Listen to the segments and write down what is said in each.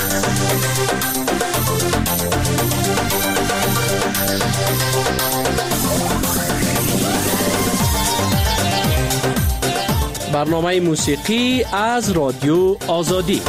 برنامه موسیقی از رادیو آزادی.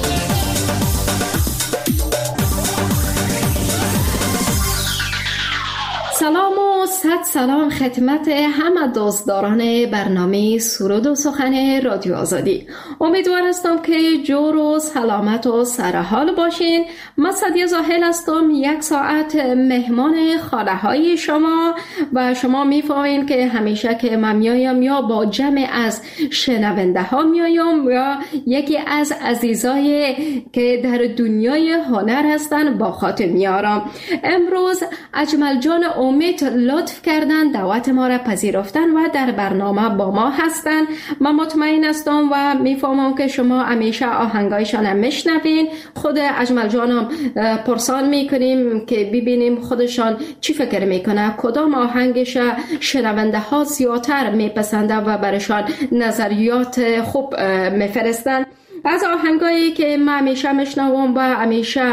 سلام و صد سلام خدمت همه دوستداران برنامه سرود و سخن رادیو آزادی. امیدوار هستم که جور و سلامت و سرحال باشین. من سعدیه زاهل هستم، یک ساعت مهمان خانه های شما و شما میفهمین که همیشه که من میایم یا با جمع از شنونده ها میایم یا یکی از عزیزای که در دنیای هنر هستن با خاطر میارم. امروز اجمل جان امید لطف کردن دعوت ما را پذیرفتن و در برنامه با ما هستن. من مطمئن هستم و میفهمم که شما همیشه آهنگایشان هم میشنوین. خود اجمل جانم پرسان میکنیم که ببینیم خودشان چی فکر میکنه، کدام آهنگش شنونده ها زیادتر میپسنده و برشان نظریات خوب میفرستن. از آهنگایی که من همیشه میشنوم و همیشه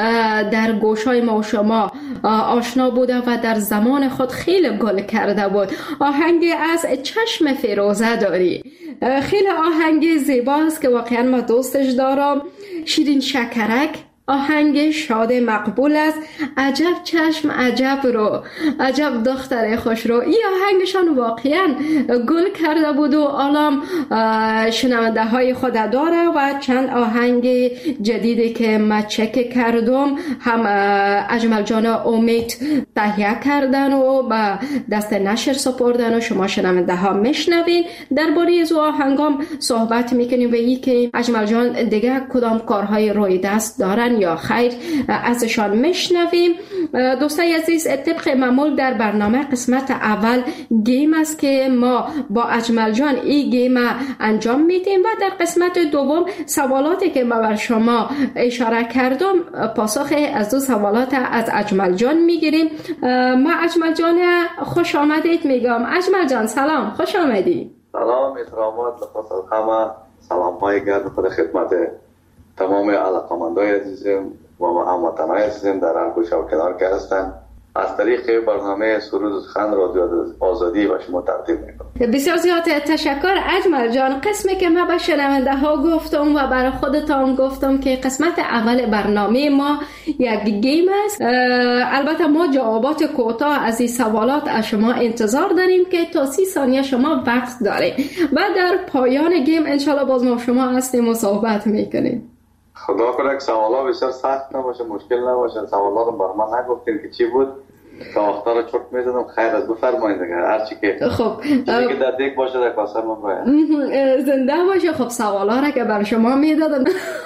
در گوشای ما و شما آشنا بوده و در زمان خود خیلی گل کرده بود، آهنگ از چشم فیروزه داری. خیلی آهنگ زیباست که واقعا ما دوستش دارم. شیرین شکرک آهنگ شاد مقبول است. عجب چشم عجب رو، عجب دختر خوش رو. این آهنگشان واقعا گل کرده بود و الان شنونده های خود داره و چند آهنگ جدیدی که من چک کردم هم اجمل جان امید تهیه کردن و به دست نشر سپردن و شما شنونده ها میشنوین. درباره از آهنگام صحبت میکنیم و این که اجمل جان دیگه کدام کارهای روی دست دارن یا خیر ازشان میشنویم. دوستای عزیز، طبق معمول در برنامه قسمت اول گیم است که ما با اجمل جان این گیم انجام میدیم و در قسمت دوم سوالاتی که ما بر شما اشاره کردم پاسخ از دو سوالات از اجمل جان میگیریم. ما اجمل جان خوش آمدید میگم. اجمل جان سلام، خوش آمدید. سلام، احترامات لخص الخامه، سلام های گرد خود خدمت تمام علاقمندای عزیزم و هموطنای عزیزم در هر گوشه و کنار که هستن. از طریق برنامه سرود و سخن رادیو آزادی و شما تقدیم میکنم. بسیار زیاد تشکر اجمل جان. قسمی که ما به شنونده ها گفتم و برای خودتان گفتم که قسمت اول برنامه ما یک گیم است. البته ما جوابات کوتاه از این سوالات از شما انتظار داریم که تا 30 ثانیه شما وقت دارید و در پایان گیم انشالله باز ما شما هستیم و صحبت میکنیم. خدا کنه که سوالا بسیار سخت نباشه، مشکل نباشه. سوالا رو بر من نگفتین که چی بود تا وقتا رو چرت میزدم. خیر از بفرمایید دیگه، هر چی که خب چیزی که در دیگ باشه در کاسه من باید زنده باشه. خب سوالا را که بر شما میدادم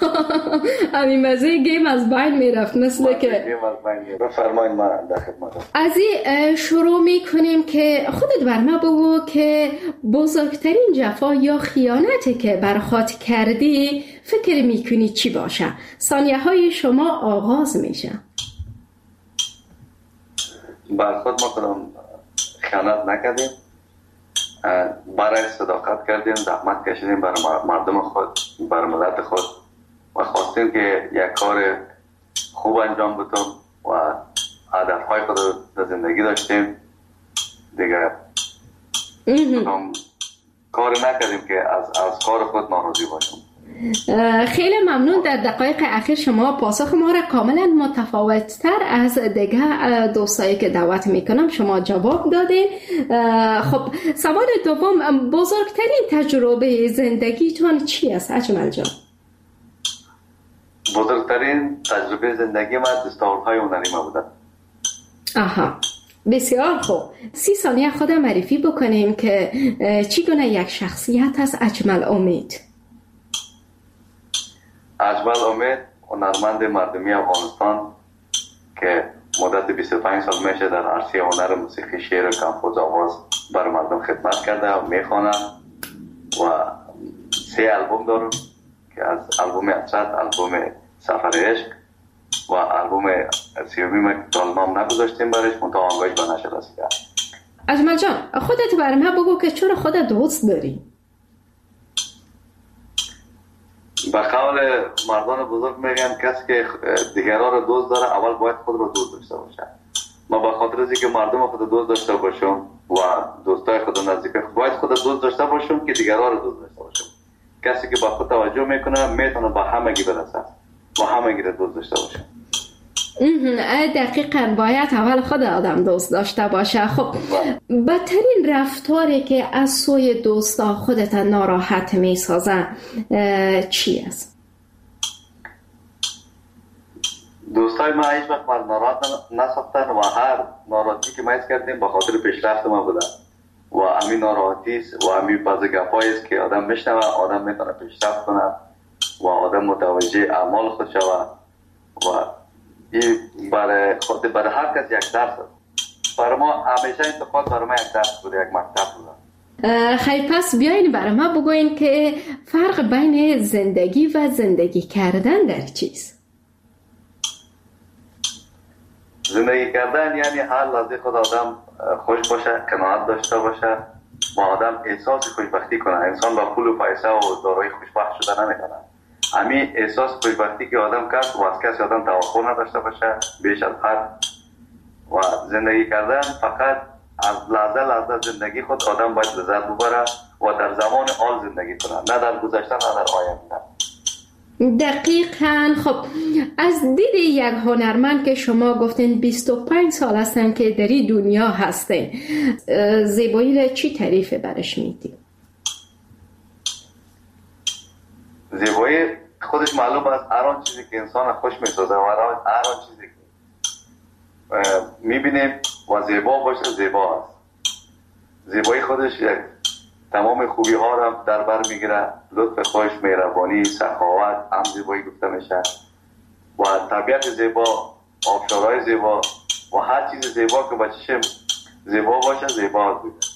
همین مزه گیم از بین میرفت مثل که بفرمایید من در خدمتم. از این شروع میکنیم که خودت بر ما بگو که بزرگترین جفا یا خیانتی که بر خود کردی فکر میکنی چی باشه؟ ثانیه های شما آغاز میشه. بر خود ما کدام خیانت نکردیم، برای صداقت کردیم، زحمت کشیدیم برای مردم خود، برای ملت خود و خواستیم که یک کار خوب انجام بدیم و هدفهای خود در زندگی داشتیم دیگه. کار نکردیم که از کار خود ناراضی باشیم. خیلی ممنون. در دقایق اخیر شما پاسخ ما را کاملا متفاوت تر از دیگه دوستایی که دعوت میکنم شما جواب دادین. خب سوال دوم، بزرگترین تجربه زندگیتون چی است اجمل جان؟ بزرگترین تجربه زندگی من دستاوردهای هنری ما بوده. آها، بسیار خوب. 30 ثانیه خودم معرفی بکنیم که چگونه یک شخصیت است اجمل امید. اجمل امید هنرمند مردمی افغانستان که مدت 25 سال میشه در عرصه هنر موسیقی، شعر و کمپوز آواز بر مردم خدمت کرده و میخوانه و 3 آلبوم دارم که از آلبوم اسد، آلبوم سفر عشق و آلبوم 30 که نام نگذاشتیم برش منتها آنگاهش به نشر رسیده. اجمل جان خودت بر من بگو که چرا خودت دوست داری؟ به قول مردان بزرگ میگن کسی که دیگران رو دوست داره اول باید خود رو دوست داشته باشه. ما به خاطر از اینکه مردم خود دوست داشته باشم و دوستای خود نزدیک باید خود دوست داشته باشم که دیگران رو دوست داشته باشم. کسی که با خود توجه میکنه میتونه با همگی برسه و همگی رو دوست داشته باشه. دقیقاً باید اول خود آدم دوست داشته باشه. خب بدترین رفتاری که از سوی دوستا خودت ناراحت میسازه چی است؟ دوستای ما هیچ وقت من ناراحت نساختن و هر ناراحتی که ما حس کردیم به خاطر پیشرفت ما بوده و همین ناراحتی و همین بعض گپایی است که آدم میشنوه آدم میتونه پیشرفت کنه و آدم متوجه اعمال خود شود و این برای هر کس یک درس است. برای ما همیشه انتقاد برای ما یک درس بوده، یک مکتب بوده. خیلی پس بیاین برای ما بگوین که فرق بین زندگی و زندگی کردن در چیست؟ زندگی کردن یعنی هر لحظه خود آدم خوش باشه، قناعت داشته باشه و آدم احساس خوشبختی کنه. انسان با پول و پیسه و دارایی خوشبخت شده نمیکنه. همین احساس خوشبختی که آدم کرد و از کسی آدم توقع نداشته باشه بیش از حد و زندگی کردن فقط از لحظه زندگی خود آدم باید لذت ببره و در زمان حال زندگی کنه، نه در گذشته نه در آینده. دقیقاً. خب از دید یک هنرمند که شما گفتین 25 سال هستن که در این دنیا هستین، زیبایی را چی تعریف برش میدید؟ زیبایی خودش معلوم است هر آن چیزی که انسان خوش میسازه و هر آن چیزی که میبینیم و زیبا باشه زیبا است. زیبایی خودش یک تمام خوبی ها را در بر میگیره، لطف خوش، مهربانی، سخاوت هم زیبایی گفته میشه و طبیعت زیبا، آبشارهای زیبا و هر چیز زیبا که با چشم زیبا باشه زیبا است.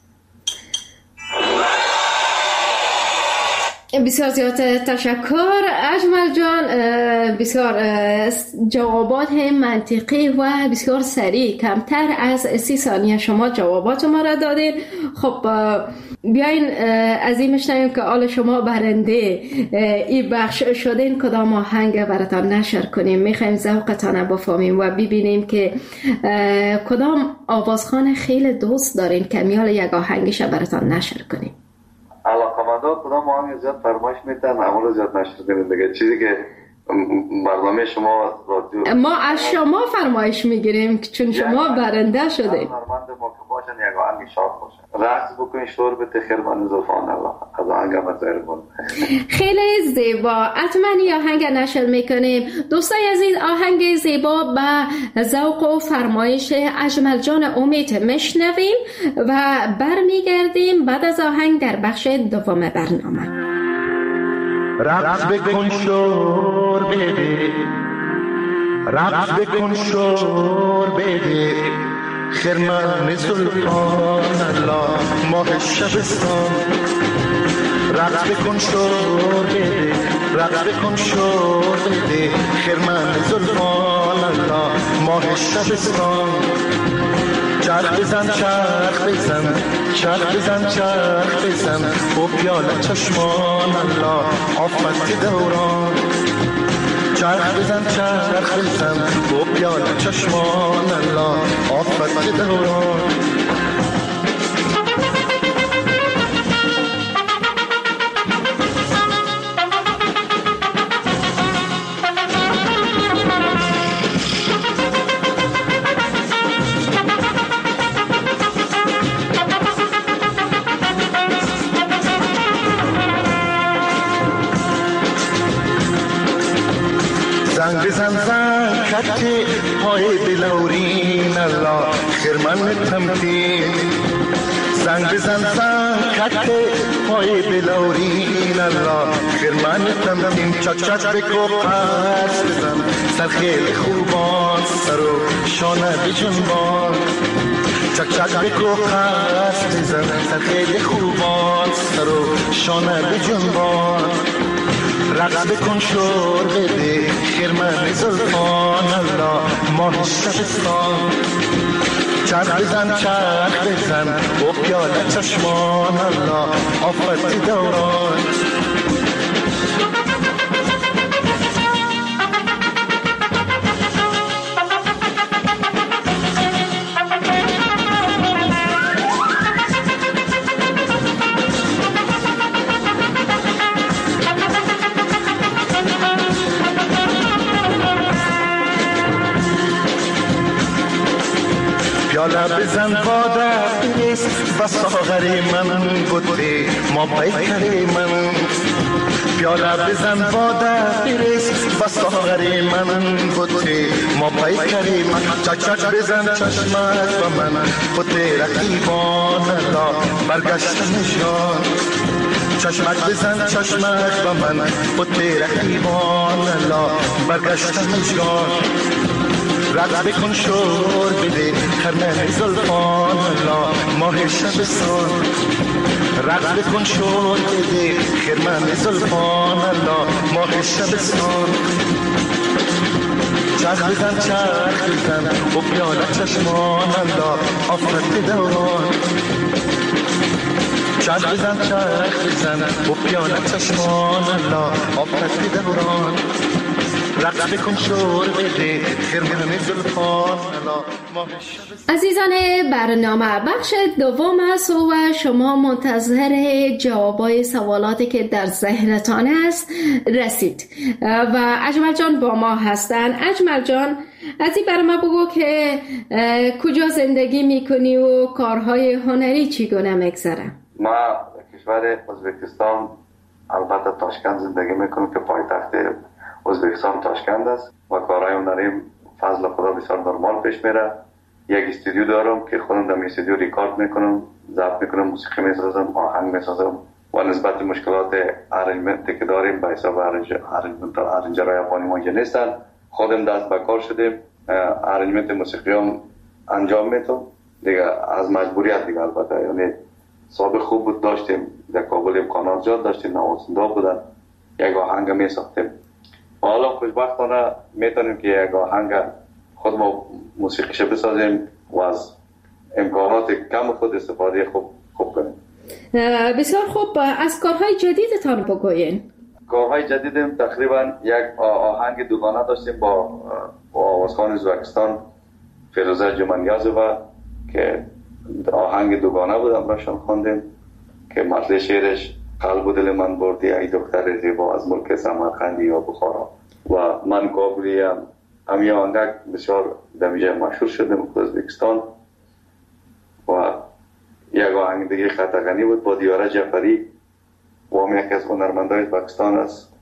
بسیار زیاد تشکر اجمل جان، بسیار جوابات منطقی و بسیار سریع، کمتر از 30 ثانیه شما جوابات ما را دادین. خب بیاین از این میشنویم که آل شما برنده این بخش شدین کدام آهنگ براتان نشر کنیم. میخوایم ذوقتان بفهمیم و ببینیم که کدام آوازخوان خیلی دوست دارین که میال یک آهنگش براتان نشر کنیم. علاقمندان کدام آهنگ زیاد فرمایش میتن اول زیاد نشر کنیم دیگه. چیزی که برنامه شما رادیو ما از شما فرمایش میگیریم چون شما برنده شده. هنرمند ما که باشن یک آهنگ شاد باشن، رقص بکنین، شور بده خیر من زلفان الله از آهنگ مزایرمون. خیلی زیبا، حتما این آهنگ نشر میکنیم. دوستای عزیز، آهنگ زیبا به ذوق و فرمایش اجمل جان امید میشنویم و برمیگردیم بعد از آهنگ در بخش دوم برنامه. رقص بکن شور بده، رقص بکن شور بده، خرمن سلطان الله ماه شبستان. رقص بکن شور بده، رقص بکن شور بده، خرمن سلطان الله ماه شبستان. چرخ بزن چرخ بزن، چرخ بزن چرخ بزن، و پیاله چشمان الله آفت دوران. چرخ بزن چرخ بزن، و پیاله چشمان الله آفت دوران. زنگ بزن زن کتی پای بلورین الله خرمن تمکین. زنگ بزن زن کتی پای بلورین الله خرمن تمکین. چک چک بکو پس بزن سر خیلی خوبان، سر و شانه بجنبان. چک چک بکو پس بزن سر خیلی خوبان، سر و شانه بجنبان. رقص بکن شور بده، خرمن زلفان الله ماه شبستان. چرخ بزن چرخ بزن، و پیاله چشمان الله آفت دوران. بزن باده نیست و ساغری من بوده ما پیکری من پیاله بزن باده نیست و ساغری من بوده ما پیکری من چچ بزن چشمت و من بوده رقیبان لا برگشتن جان چشمک بزن چشمک و من بوده رقیبان لا برگشتن جان رد بکن شور بده خرمه زلفان لا ماه شبستان رد بکن شور بده خرمه زلفان لا ماه شبستان چرخ بزن چرخ بزن و پیاله چشمان لا آفت دوران چرخ بزن چرخ بزن و پیاله چشمان لا آفت دوران عزیزان برنامه بخش دوم است و شما منتظر جوابای سوالاتی که در ذهنتان است رسید و اجمل جان با ما هستن. اجمل جان از این برای ما بگو که کجا زندگی میکنی و کارهای هنری چگونه میگذره؟ ما کشور ازبکستان البته تاشکند زندگی میکنم که پایتخت ازبکستان تاشکند است و کارهای هنری فضل خدا بسیار نرمال پیش میره. یک استودیو دارم که خودم در استودیو ریکارد میکنم، ضبط میکنم، موسیقی میسازم، آهنگ میسازم و نسبت مشکلات ارنجمنتی که داریم به حساب ارنجرهای افغانی ما نیستن. خودم دست به کار شدیم، ارنجمنت موسیقی هم انجام میتونم دیگه از مجبوریت دیگه. البته یعنی سابق خوب بود، داشتیم در کابل امکانات زیاد داشتیم، نوازنده بودن، یک آهنگ میساختیم. حالا خوشبختانه میتونیم که یک آهنگ خود ما موسیقیش بسازیم و از امکانات کم خود استفاده خوب کنیم. بسیار خوب. از کارهای جدیدتان بگوین. کارهای جدیدم تقریبا یک آهنگ دوگانه داشتیم با آوازخوان ازبکستان فیروزه جمانیازووا که آهنگ دوگانه بود، امراشان خواندیم که متن شعرش قلب و دل من بردی ای دختر زیبا از ملک سمرقندی یا بخارا و من کابلی هم یه آهنگ بسیار دمیجه مشهور شده ملک ازبکستان. و یک آهنگ دیگه خطغنی بود با دیاره جعفری و هم یکی از هنرمندای ازبکستان است.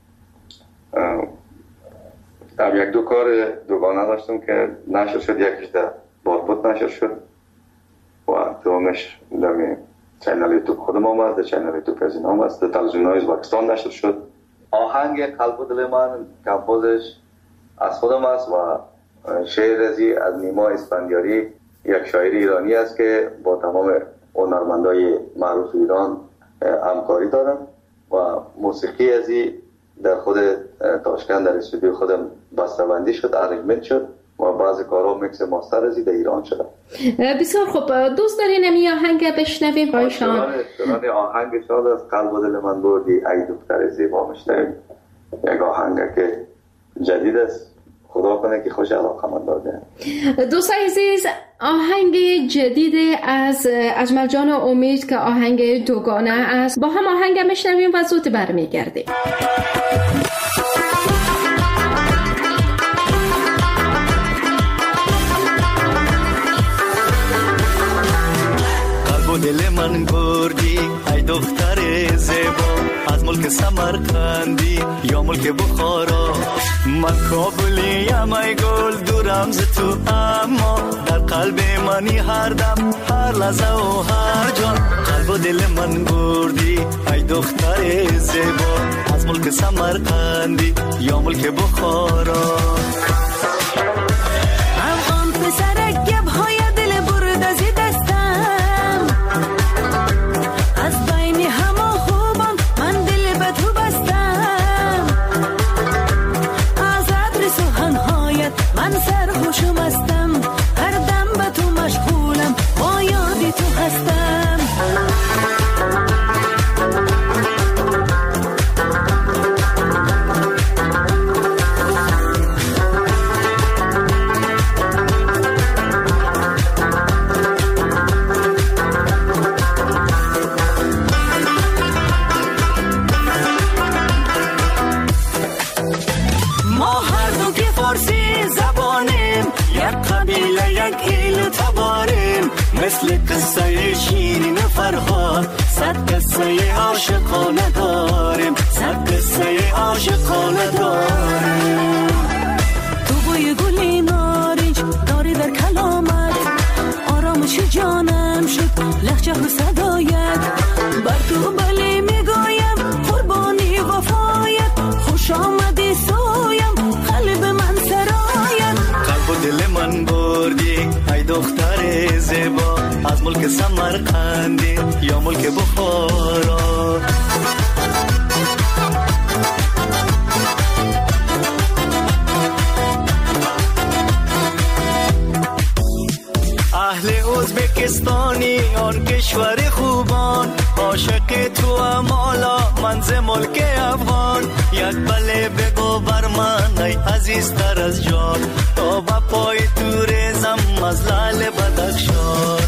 یک دو کار دوگانه داشتم که نشر شد، یکیش در بارپوت نشر شد و دومش در چینل یوتیوب خودم هم است، در چینل یوتیوب از این هم است، در تلویزیون‌های ازبکستان نشر شد. آهنگ قلب و دل من کمپوزش از خودم است و شعر ازی از نیما اسفندیاری، یک شاعر ایرانی است که با تمام هنرمندای معروف ایران همکاری دارم و موسیقی ازی در خود تاشکند در استودیو خودم بسته‌بندی شد، ارنجمنت شد و بعضی کارها میکس ماستر ازی در ایران شده. بسیار خوب. دوست دارین این آهنگ بشنویم بایشان؟ شنان آهنگ شاد از قلب و دل من بردی ای دختر زیبا میشنویم. یک آهنگ که جدید است، خدا کنه که خوش علاقه من داده. دوستان عزیز، آهنگ جدید از اجمل جان و امید که آهنگ دوگانه است، با هم آهنگ میشنویم و زود برمیگردیم. دل من بردی ای دختر زیبا از ملک سمرقندی یا ملک بخارا. من کابلیم ای گل دورم ز تو، اما در قلب منی هر دم هر لحظه و هر جان. قلب و دل من بردی ای دختر زیبا از ملک سمرقندی یا ملک بخارا. افغان پسر گب‌های دل برد از دستم، از بین همه خوبان من دل به تو بستم. از عطر سخنهایت من سرخوش و مستم، هر دم به تو مشغولم، با یاد تو هستم. فارسی زبانیم، یک قبیله یک ایل تباریم. مثل قصه شیرین فرهاد، صد قصه عاشقانه داریم، صد قصه عاشقانه داریم. تو بوی گلی نارنج داری در کلامت، آرامش جانم شد لهجه و صدایت، بر تو بله میگویم قربانی وفایت، خوش آمدی سویم قلب من سرایت. قلب و دل من بردی ای دختر زیبا، از ملک سمرقندی یا ملک بخارا. اهل ازبکستانی آن کشور خوبان، عاشق تو امالا من ز ملک افغان. یک بله بگو بر من ای عزیزتر از جان، تا با پای تو ریزم از لعل بدخشان.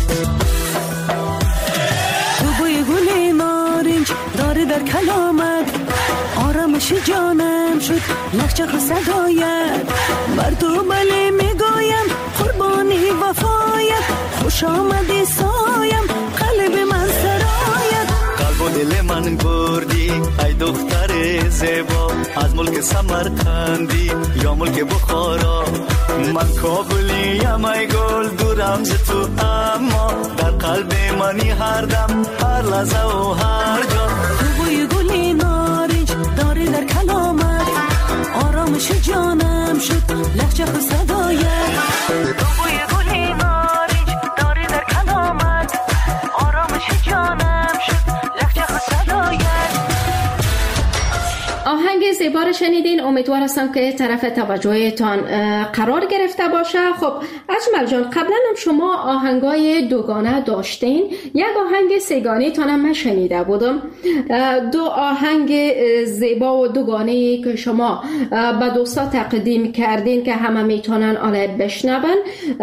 تو بوی گلی نارنج داری در کلامت، آرامش جانم شد لهجه و صدایت، بر تو بله میگویم قربانی وفایت، خوش آمدی سایم قلب من سرایت. قلب و دل من بردی ای دختر زیبا، از ملک سمرقندی یا ملک بخارا. من کابلیم ای گل دورم ز تو، اما در قلب منی هر دم هر لحظه و هر جا. تو بوی گلی نارنج داری در کلامت، آرامش جانم شد لهجه و صدایت. تو بوی گلی نارنج داری در کلامت، آرامش جانم شد لهجه و صدایت. آهنگ زیبا رو شنیدین. امیدوار هستم که طرف توجهتان قرار گرفته باشه. خب اجمل جان، قبلا هم شما آهنگای دوگانه داشتین، یک آهنگ سه‌گانه تان هم من شنیده بودم. دو آهنگ زیبا و دوگانه که شما به دوستا تقدیم کردین که همه میتونن آن بشنون،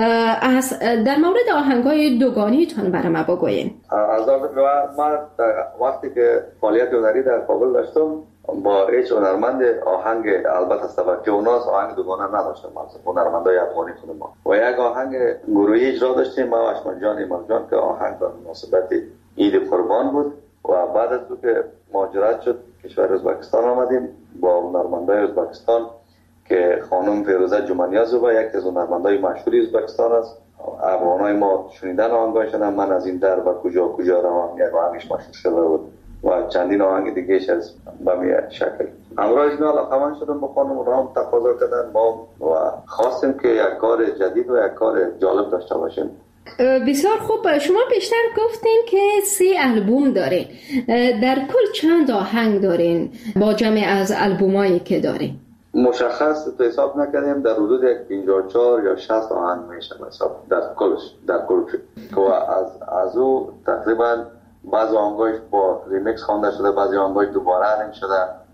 در مورد آهنگای دوگانه تان برای ما بگوین. از من وقتی که فعالیت هنری در کابل داشتم با هیچ هنرمند آهنگ، البته از طبقه اوناست، آهنگ دوگانه نداشتم. هنرمندای افغانی خود ما و یک آهنگ گروهی اجرا داشتیم، ما و اشمن جان ایمان جان، که آهنگ به مناسبت عید قربان بود. و بعد از که مهاجرت شد کشور ازبکستان آمدیم با هنرمندای ازبکستان که خانم فیروزه جمانیازووا یک از هنرمندای مشهوری ازبکستان است. افغانای ما شنیدن آهنگاشون، من از این در و کجا کجا روان، یک آهنگش مشهور شده بود و چندین آهنگ دیگهش از بمی شکل. امروز اینا علاقمند شدم با خانم، رام تقاضا کردن ما و خواستیم که یک کار جدید و یک کار جالب داشته باشیم. بسیار خوب. شما بیشتر گفتین که 3 آلبوم دارین، در کل چند آهنگ دارین با جمع از آلبومایی که دارین؟ مشخص تو حساب نکردیم، در حدود 54 یا 60 آهنگ میشه حساب در کل که از او تقریبا بعضی آهنگاش با ریمیکس خوانده شده، بعضی آهنگاش دوباره رنگ شده.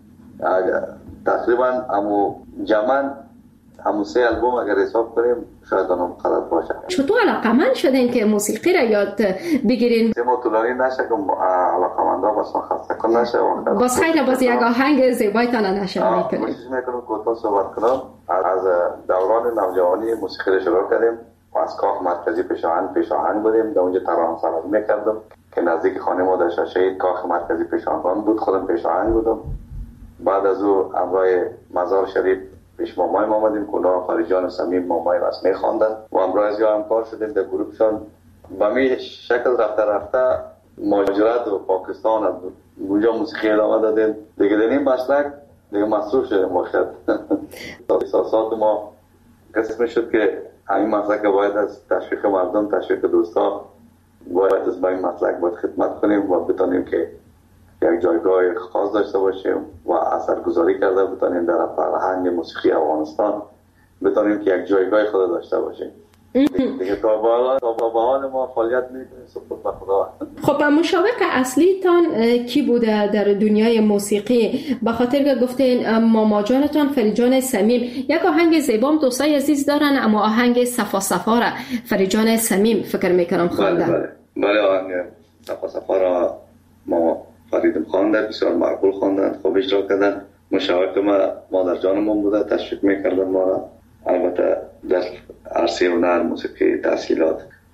تقریبا جمعاً 3 آلبوم اگر حساب کنیم شاید اونم غلط باشه. چطور علاقمند شدین که موسیقی را یاد بگیرین؟ ما طولانی نشه که علاقمندا بس خسته کن نشه. بس خیلی باز یک آهنگ زیبایتان نشه میکنیم. کوشش میکنم کوتاه صحبت کنم. از دوران نوجوانی موسیقی را شروع کردیم و از کاخ مرکزی پیشاهنگ بودیم، در اونجا ترانه سراز میکردم که نزدیک خانه ما در شهید کاخ مرکزی پیشاهنگ بود، خودم پیشاهنگ بودم. بعد از او همراه مزار شریف پیش مامای ما آمدیم، کلاه خارجان و صمیم مامای رسمی خواندن و امروز یا همکار شدیم در گروهشان. به می شکل رفته مهاجرت و پاکستان از اونجا موسیقی ادامه دادیم دیگه. در این مسلک دیگه مصروف شدیم باشد. احساسات ما قسم شد که همین مسلک باید از تشویق مردم، تشویق دوستا، باید از این مسلک باید خدمت کنیم و بتانیم که یک جایگاه خاص داشته باشیم و اثرگذاری کرده بتانیم در فرهنگ موسیقی افغانستان، بتانیم که یک جایگاه خود داشته باشیم. دیگه تا به حال ما فعالیت میکنیم سپرد به خدا. خب مشابه اصلی تان کی بوده در دنیای موسیقی؟ به خاطر که گفتین ماما جانتان فریجان صمیم، یک آهنگ زیبام دوستای عزیز دارن، اما آهنگ صفا صفا را فریجان صمیم فکر میکنم خواندن. بله آهنگ صفا صفا را ما فریدم خواندن، بسیار معقول خواندن، خوب اجرا کردن. مشاورت ما مادر جانمون بوده، تشویق میکردن ما را. البته در عرصه هنر موسیقی تحصیلات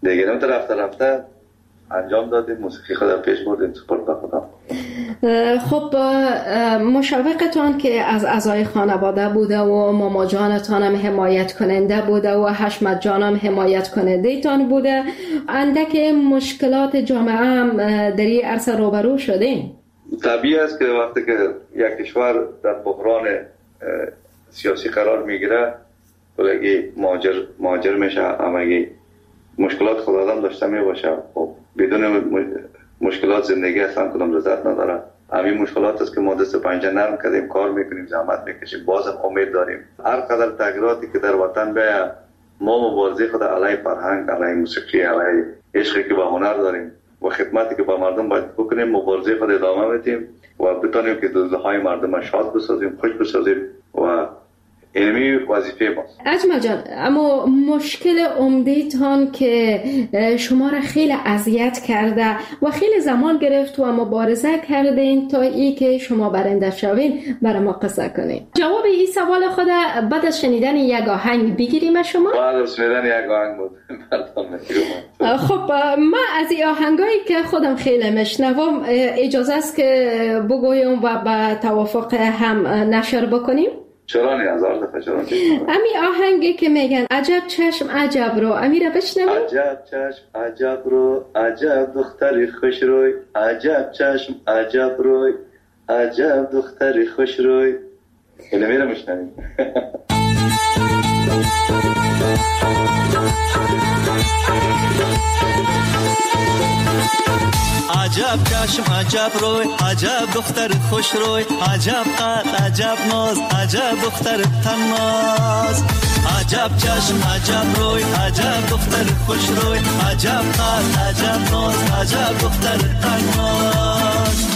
دیگه رفته انجام دادیم، موسیقی خود پیش بردیم سپرد به خدا. خب مشاوقتان که از اعضای خانواده بوده و ماما جانتان هم حمایت کننده بوده و حشمت جان هم حمایت کننده تان بوده، اندک مشکلات جامعه هم در این عرصه روبرو شدین؟ طبیعی است که وقتی که یک کشور در بحران سیاسی قرار میگیره بلگی مهاجر میشه، همگی مشکلات خود آدم داشته میباشه. خب بدون مشکلات زندگی اصلا کدام لذت نداره. همین مشکلات است که ما دست پنجه نرم کردیم، کار میکنیم، زحمت میکشیم، بازم امید داریم هر قدر تغییراتی که در وطن بیاید ما مبارزه خود علیه فرهنگ، علیه موسیقی، علیه عشقی که به هنر داریم و خدمتی که به مردم باید بکنیم مبارزه خود ادامه بدیم و بتونیم که دلهای مردم شاد بسازیم، خوش بسازیم و اینمی وظیفه ماست. اجمل جان، اما مشکل عمده‌تان که شما را خیلی اذیت کرده و خیلی زمان گرفت و مبارزه کردین تا ای که شما برنده شوین برای ما قصه کنین. جواب این سوال خود بعد از شنیدن یک آهنگ بگیریم شما؟ بعد از شنیدن یک آهنگ بود. خب ما از این آهنگایی که خودم خیلی میشنوم اجازه است که بگویم و به توافق هم نشر بکنیم؟ چرا نه؟ هزار دفعه چرا نه؟ امی آهنگی که میگن عجب چشم عجب رو، امی را بشنویم؟ عجب چشم عجب رو، عجب دختری خوش روی، عجب چشم عجب روی، عجب دختری خوش روی. اینو میرم بشنویم. عجب چشم عجب روی، عجب دختر خوش روی، عجب قد عجب ناز، عجب دختر تناز. عجب چشم عجب روی، عجب دختر خوش روی، عجب قد عجب ناز، عجب دختر تناز.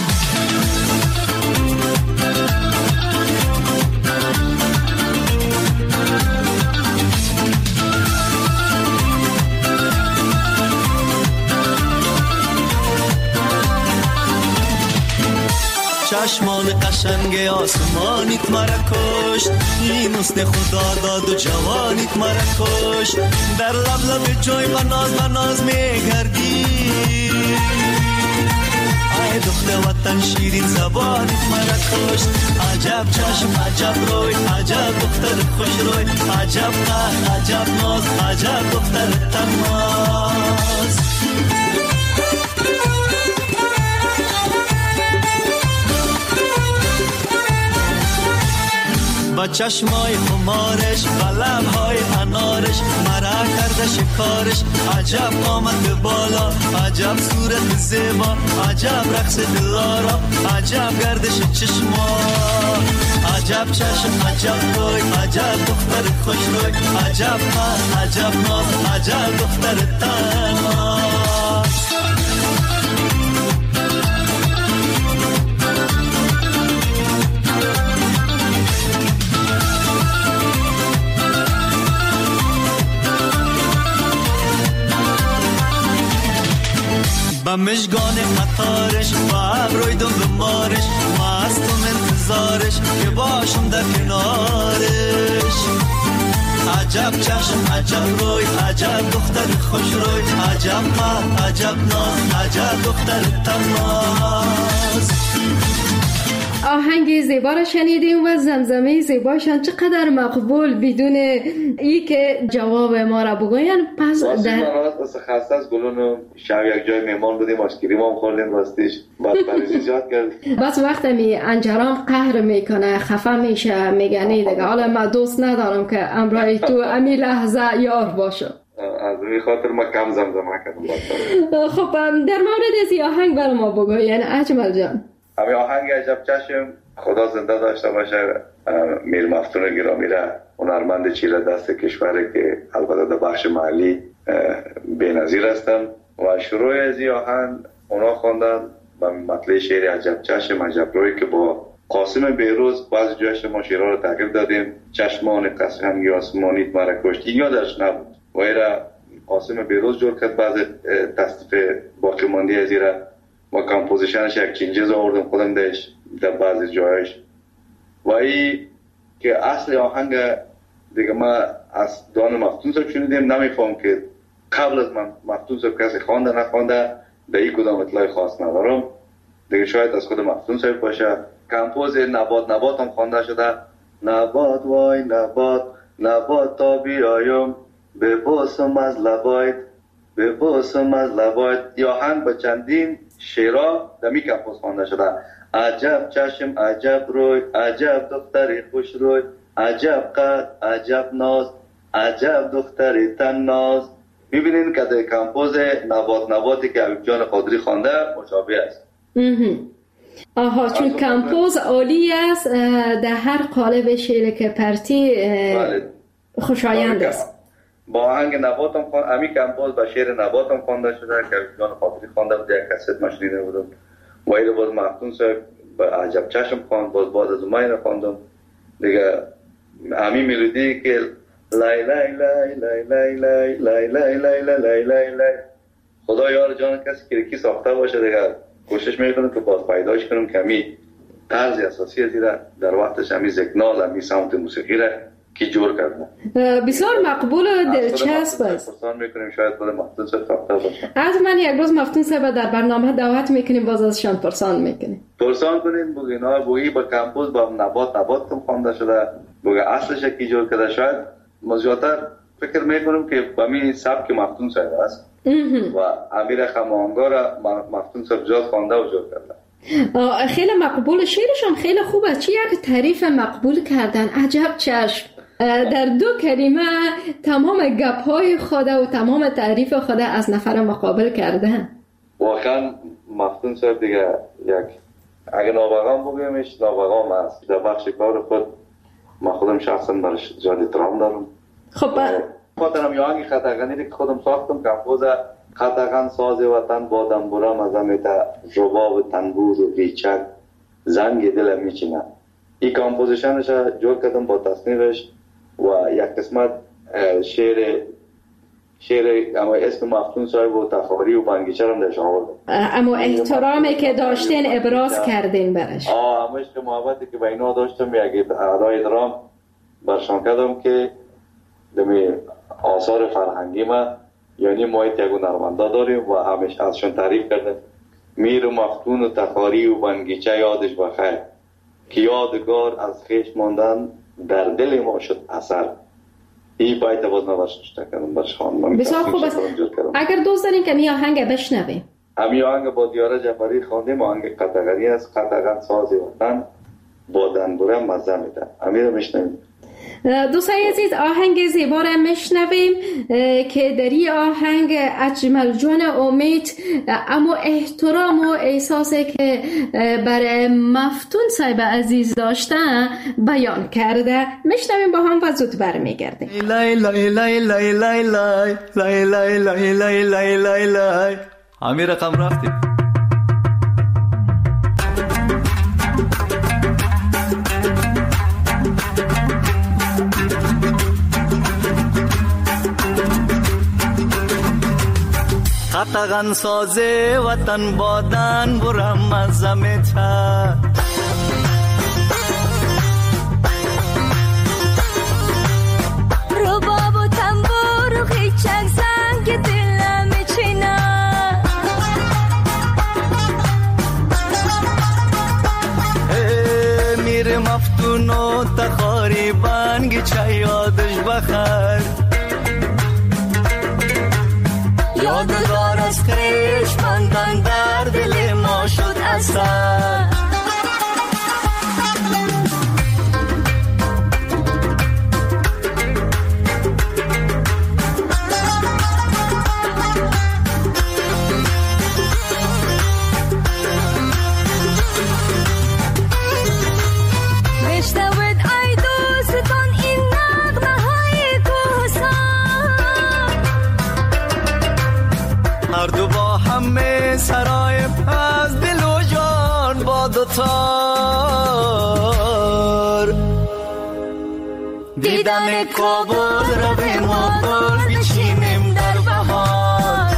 چشمان قشنگ آسمانیت مرا کشت، این حسن خدا داد و جوانیت مرا کشت. در لب لب جوی بناز میگردی، ای دختر وطن شیرین زبانیت مرا کشت. عجب چشم عجب روی، عجب دختر خوش روی، عجب قد عجب ناز، عجب دختر تناز. با چشمای خمارش، با لبهای انارش مرا کرده شکارش. عجب آمد به بالا، عجب صورت زیبا، عجب رقص دلارا، عجب گردش چشما. عجب چشم عجب روی، عجب دختر خوش روی، عجب قد عجب ناز، عجب دختر تناز. با مشگان قطارش، با ابروی دنبالش، مستم انتظارش که باشم در کنارش. عجب چشم عجب روی، عجب دختر خوش روی، عجب قد عجب ناز، عجب دختر تناز. آهنگ زیبا را شنیدیم و زمزمه زیباشان چقدر مقبول، بدون ای که جواب ما را بگوین. پس در راست خسته از گلونو شب یک جای مهمان بودیم، آشکریم هم خوردیم، راستیش بعد پریزی زیاد کردیم. بس وقت می انجرام قهر میکنه، خفه میشه، میگنی دیگه حالا من دوست ندارم که امرای تو امی لحظه یار باشه. از این خاطر ما کم زمزمه کردم. خب در مورد از آهنگ بر ما بگوین اجمل جان. همین آهنگ عجب چشم خدا زنده داشته باشه. میر مفتون گرامی را، هنرمند چیره دست کشوری که البته در بخش محلی بی‌نظیر هستن و شروع از این آهنگ اونا خواندن و مطلع شعر عجب چشم عجب روی که با قاسم بیروز بعضی جایش ما شعرها رو تغییر دادیم. چشمان قشنگ آسمانیت مرا کشت، این یادش نبود و ایرا قاسم بیروز جور کرد. بعضی تصنیف باقی ماندی از ایرا و کمپوزیشنش یک چینجز آوردم خودم داشت در بعضی جایش و ای که اصل آهنگ دیگه ما از دان مفتون رو شنیدیم، نمیفهم که قبل از مفتون صاحب کسی خوانده نخوانده در این کدام اطلاع خاص ندارم. دیگه شاید از خود مفتون صاحب باشه. کمپوز نبات هم خوانده شده. نبات وای نبات تا بیایم ببوسم از لبایت ببوسم از لبایت. یا هم با چندین شعرها در می کمپوز خوانده شده. عجب چشم عجب روی عجب دختری خوش روی عجب قد عجب ناز عجب دختری تن ناز. میبینین که در کمپوز نباتی که حبیب جان قادری خوانده مشابه است. آها، چون کمپوز عالی است، در هر قالب شعر که پرتی خوشایند است. با آهنگ نبات هم خوانده، امی کمپوز با شعر نبات هم خوانده شده که حبیب جان قادری خوانده بود. یک کست مشنیده بودم. وایل باز مفتون صاحب با عجب چشم خواند، باز از اوماین خواندم دیگه. همین ملودی که لای لای لای لای لای لای لای لای لای لای لای لای، خدا یار جان کسی که کی ساخته باشه دیگه کوشش میکنم که باز پیداش کنم که همی طرز اساسی از در وقتش همی زکنال همی سمت موسیقی را کی جور کرده. بسیار مقبول و دلچسب است. پرسان میکنیم شاید خود مفتون صاحب ساخته باشه. از من یک روز مفتون صاحب در برنامه دعوت میکنیم، باز ازشان پرسان میکنیم. پرسان کنین بگینا بویی با کمپوز با نبات کم خوانده شده بگه اصلش کی جور کرده. شاید مزیاتر فکر میکنم که با می سبک مفتون صاحب است و امیر خمانگا را مفتون صاحب جاز خوانده و جور کرده. خیلی مقبول، شعرشان خیلی خوب است. چی یک تعریف مقبول کردن، عجب چشم. در 2 کلمه تمام گپ‌های خود و تمام تعریف خود از نفر مقابل کردن. واقعا مفتون صاحب دیگه یک اگه نابغام بگیمش نابغام است. در بخش کار خود ما خودم شخصا برش زیاد احترام دارم. خب خاطرم یا آهنگ خطاغنی که خودم ساختم کمپوز خطاغن ساز وطن با دنبورم از همیتا رباب تنبور و ریچک زنگ دلم میچینه. این کمپوزیشنش جور کردم با تصنیفش و یک قسمت شعر اما اسم مفتون صاحب و تخاری و بنگیچه هم درش آوردم. اما احترامی که داشتین ابراز کردین برش. همه عشق محبتی که به اینا داشتم یک ادای درام برشان کردم که دمی آثار فرهنگی ما یعنی ما یک هنرمندا داریم و همیشه ازشون تعریف کردم. میر و مفتون و تخاری و بنگیچه یادش بخیر که یادگار از خیش ماندن در دل ما شد اثر. این باید باز نباشت کردم برش خواندم. بسیار خوب است. اگر دوست دارین که می آهنگ بشنویم. همی آهنگ با دیاره جعفری خواندیم. آهنگ قطغری است. قطغن ساز وطن با دنبوره مزه میده. همی رو میشنویم. دوستای عزیز، آهنگ زیبا را میشنویم که در این آهنگ اجمل جان امید اما احترام و احساسی که برای مفتون صاحب عزیز داشتن بیان کرده. میشنویم با هم و زود برمیگردیم. لای لای لای لای لای لای لای لای لای لای لای لای لای همین رقم رفتیم. قطغن سازه وطن بادن برم مزمتا رباب و تنبور و خیچک زنگ دلم چینا میر مفتون و تخاری بنگ چه یادش بخیر یادگار از خیش ماندن در دل ما شد اثر. سرای از دل و جان با دوتار دیدن کابل رو به ما گل بچینیم در بهار.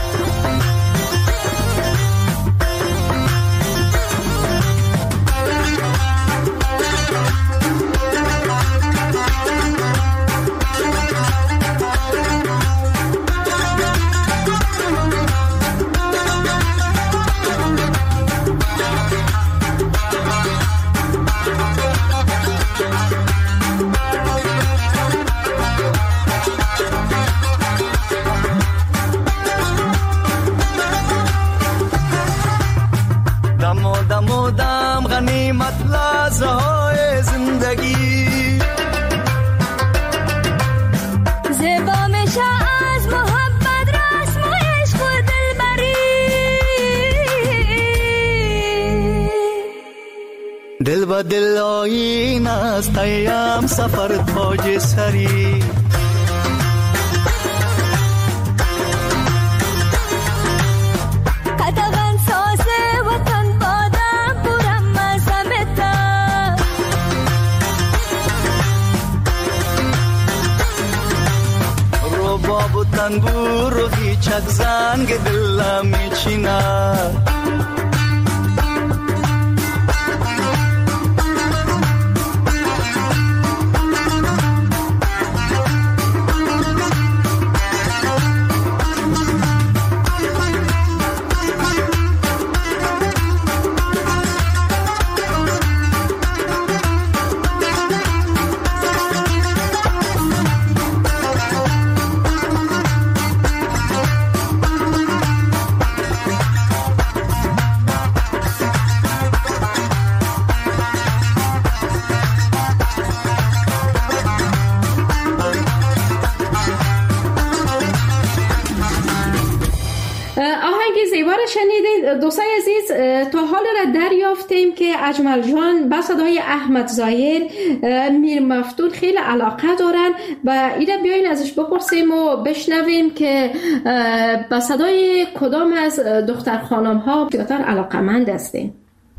و دل آیین است ایم سفر تاج سری. قدغن ساز وطن بادم پورم مزمتا رباب و تنبور و هیچک زنگ دل میچینه. شنیدید دوستای عزیز، تا حال را دریافتیم که اجمل جان به صدای احمد ظاهر میر مفتون خیلی علاقه دارن و اینا بیاین ازش بپرسیم و بشنویم که به صدای کدام از دختر خانم ها زیادتر علاقه‌مند هستین.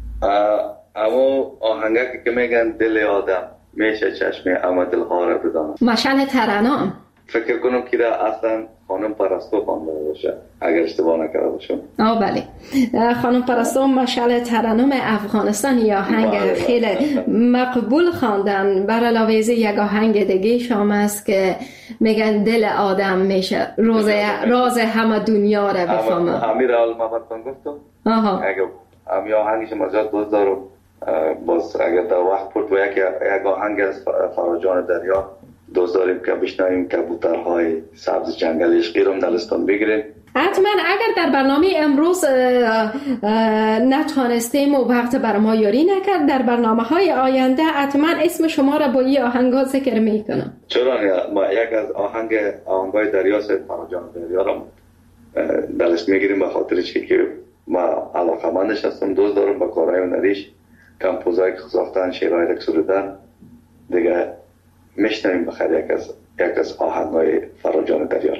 اما آهنگی که میگن دل آدم میشه چشم اما دلها را بدانم. مشعل ترنم فکر کنم که اصلا خانم پرستو خوانده باشه اگر اشتباه نکرده باشم. بله، خانم پرستو مشعل ترنم افغانستان یا آهنگ خیلی مقبول خواندن. بر علاوه از یک آهنگ دیگه شام است که میگن دل آدم میشه راز همه دنیا را بفهمه. امیر اول محمد خان گفتم. اگر امی آهنگش مزاد دوست دارم، باز اگر در وقت پرد و یک آهنگ از فراجان دریا دوست داریم که بشنویم کبوترهای سبز جنگل عشقی رو دلستان بگیریم. حتما اگر در برنامه امروز نتوانستیم و وقت بر ما یاری نکرد، در برنامه‌های آینده حتما اسم شما را با این آهنگ‌ها ذکر میکنم. چرا نه؟ ما یک از آهنگ‌های دریا سید فراجان دریا را دلست میگیریم به خاطر چی که ما علاقه‌مندش هستم، دوست دارم با کارهای هنریش، کمپوزایی که ساختن، شعرهای که سرودن دیگه میشنویم بخیر یک از آهنگ‌های فراجان دریا.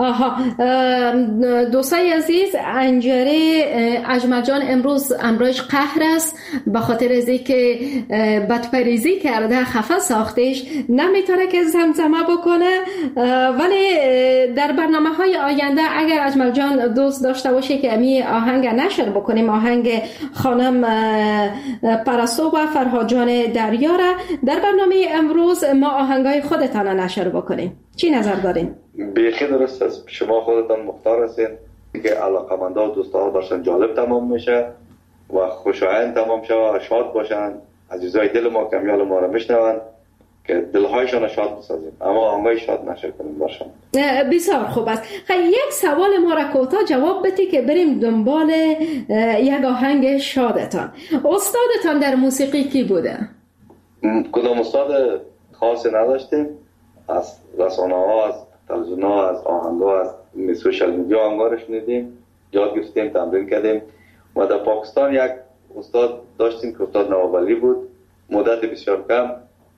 دوستای عزیز، انجره اجمل جان امروز امروز قهر است به خاطر از اینکه بدپریزی کرده، خفه ساختش، نمیتونه که زمزمه بکنه. ولی در برنامه‌های آینده اگر اجمل جان دوست داشته باشه که امی آهنگ نشر بکنیم، آهنگ خانم پرستو و فرهاد جان دریا را در برنامه امروز ما آهنگای خودتان نشر بکنیم، چی نظر دارین؟ بیخی درست است. شما خودتان مختار هستین که علاقه‌مندا و دوستا داشتن جالب تمام میشه و خوشایند تمام شه و شاد باشن. عزیزای دل ما کمیال ما رو میشنون که دلهایشان شاد بسازیم، اما آهنگای شاد نشه کنیم باشن. بسیار خوب است. یک سوال ما را کوتاه جواب بدی که بریم دنبال یک آهنگ شادتان. استادتان در موسیقی کی بوده؟ کدام استاد خاصی نداشتیم. از رسانه‌ها، از تلویزیون‌ها، از آهنگ‌ها، از سوشال میدیا آهنگا شنیدیم، یاد گرفتیم، تمرین کردیم. و در پاکستان یک استاد داشتیم که استاد نوابلی بود. مدت بسیار کم،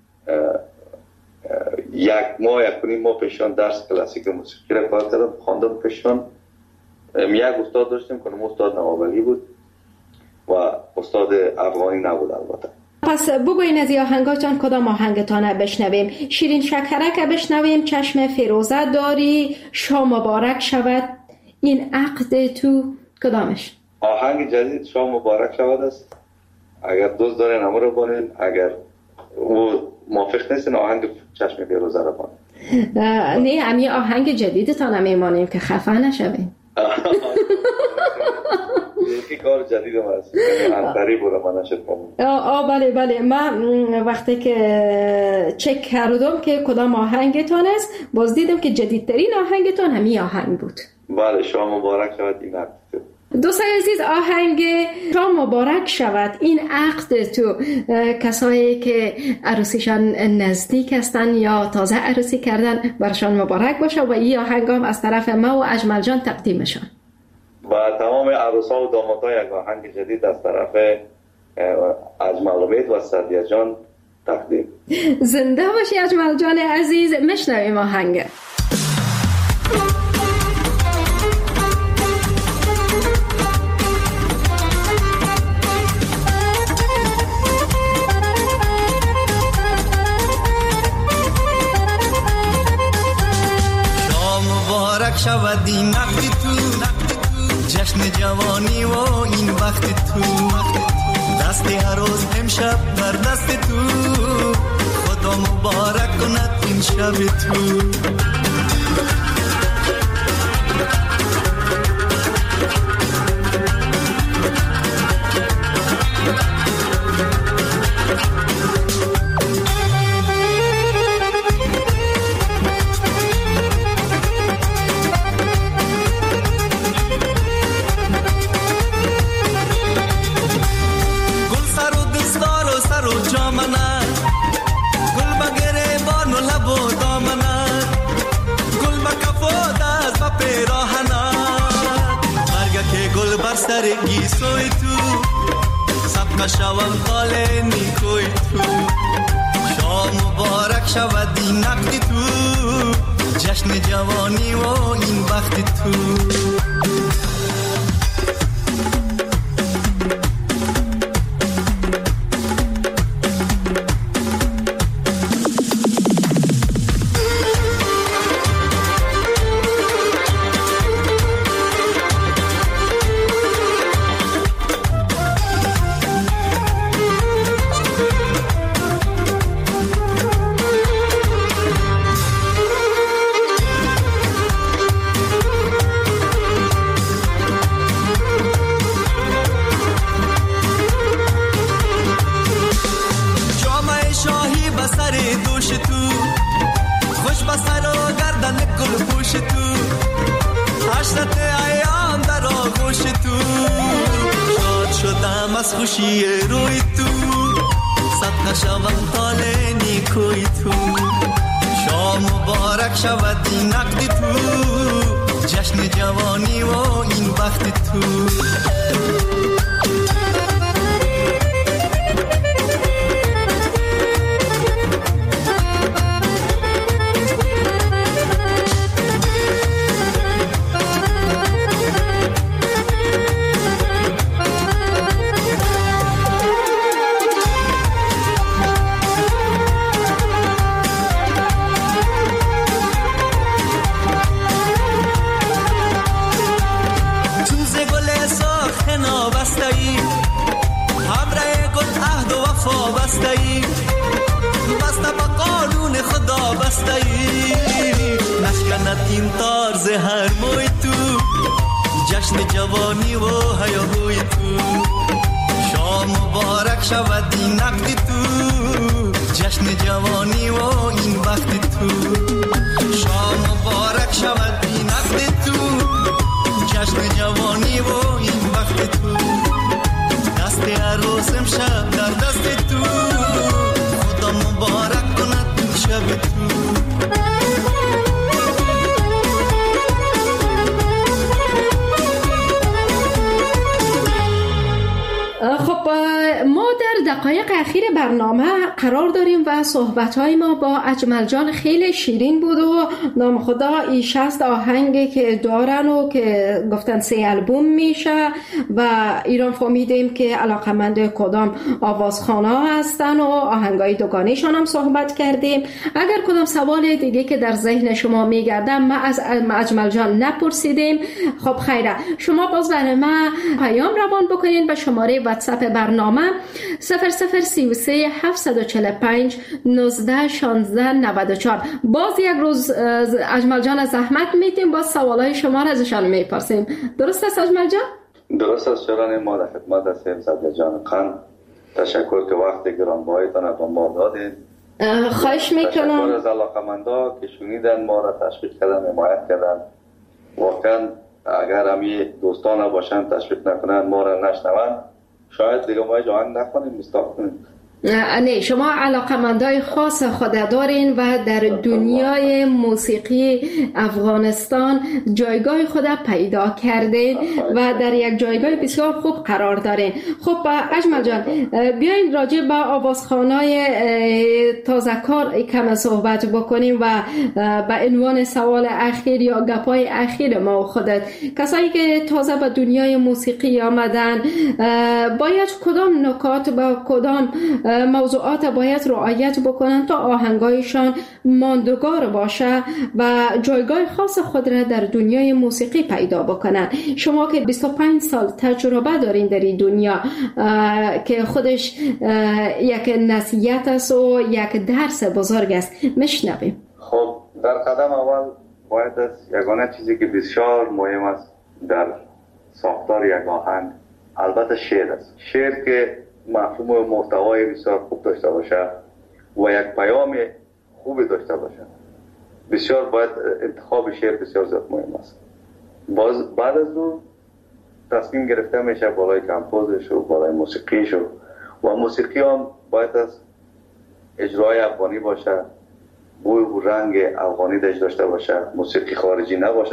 یک ماه پیشان درس کلاسیک موسیقی را کار کردم، خواندم پیشان. یک استاد داشتیم که استاد نوابلی بود و استاد افغانی نبود البته. پس بگوین از این آهنگاتان کدام آهنگتان بشنویم؟ شیرین شکرک بشنویم، چشم فیروزه داری، شام مبارک شود، این عقد تو، کدامش؟ آهنگ جدید شام مبارک شود است. اگر دوست دارین همه رو بانین، اگر او موافق نیستین آهنگ چشم فیروزه رو بانین. نه، همی آهنگ جدیدتان هم میمانیم که خفه نشویم. یکی کار جدید هم هست، انتری بود من نشد کنم. بله من وقتی که چک کردم که کدام آهنگتان است، باز دیدم که جدیدترین آهنگتان همی آهنگ بود. بله، شام مبارک شود این عقد. دوستای عزیز، آهنگ شام مبارک شود این عقد تو، کسایی که عروسیشان نزدیک هستن یا تازه عروسی کردن برشان مبارک باشه و این آهنگ هم از طرف ما و اجمل جان تقدیمشان. و تمام عروسا و دامادها یک آهنگ جدید از طرف اجمل امید و سعدیه جان تقدیم. زنده باشی اجمل جان عزیز. میشنویم آهنگ. شود این وقت تو جشن جوانی و این وقت تو دست هر روز امشب در دست تو خدا مبارک کند این شب تو سرگی سوی تو سب شوم قال نیکوی تو شام مبارک شود این نقد تو جشن جوانی و این وقت تو از خوشی روی تو صدقه شوم طال نیکوی تو شام مبارک شود این نقد تو جشن جوانی و این وقت تو این طرز هر موی تو جشن جوانی و هیاهوی تو شام مبارک شود این نقد تو جشن جوانی و این وقت تو شام مبارک شود این نقد تو جشن جوانی و این وقت تو دست عروس امشب در دست تو خدا مبارک کند این شب تو خب ما در دقایق اخیر برنامه قرار داریم و صحبت‌های ما با اجمل جان خیلی شیرین بود و نام خدا ای 60 آهنگی که دارن و که گفتن 3 آلبوم میشه و ایران فهمیدیم که علاقمند کدام آوازخوان‌ها هستن و آهنگای دوگانیشان هم صحبت کردیم. اگر کدام سوال دیگه که در ذهن شما میگرده ما از اجمل جان نپرسیدیم، خب خیره شما باز برای ما پیام روان بکنین به شماره واتساپ برنامه 0033 745 19 16 94. باز یک روز اجمل جان از زحمت میدیم، باز سوالای شما را ازشان میپرسیم. درست است اجمل جان؟ درست است شران ما در خدمت هستیم. سعدیه جان قند تشکر که وقت گرانبهایتان با ما دادید. خواهش میکنم. تشکر از علاقمندا که شنیدن ما را تشویق کردن، حمایت کردن. واقعا اگر همی دوستان باشن تشویق نکنن ما را نشنون شاید دیگه ما جوان نکنیم مستاق کنیم. نه، شما علاقمندای خاص خود دارین و در دنیای موسیقی افغانستان جایگاه خود پیدا کردین و در یک جایگاه بسیار خوب قرار دارین. خب اجمل جان، بیاین راجع به آوازخوانای تازه کار کم صحبت بکنیم و به عنوان سوال اخیر یا گپای اخیر ما و خودت، کسایی که تازه به دنیای موسیقی آمدن باید کدام نکات با کدام موضوعات باید رعایت بکنن تا آهنگایشان ماندگار باشه و جایگاه خاص خود را در دنیای موسیقی پیدا بکنن؟ شما که 25 سال تجربه دارین در این دنیا که خودش یک نصیحت است و یک درس بزرگ است، میشنویم. خب در قدم اول باید از یگانه چیزی که بسیار مهم است در ساختار یک آهنگ البته شعر است. شعر که مفهوم و محتوای بسیار خوب داشته باشه و یک پیام خوبی داشته باشه، بسیار باید انتخاب شعر بسیار زیاد مهم است. بعد از اون تصمیم گرفته میشه بالای کمپوزش و بالای موسیقیش و موسیقی هم باید از اجرای افغانی باشه، بوی و رنگ افغانی داشته باشه، موسیقی خارجی نباشه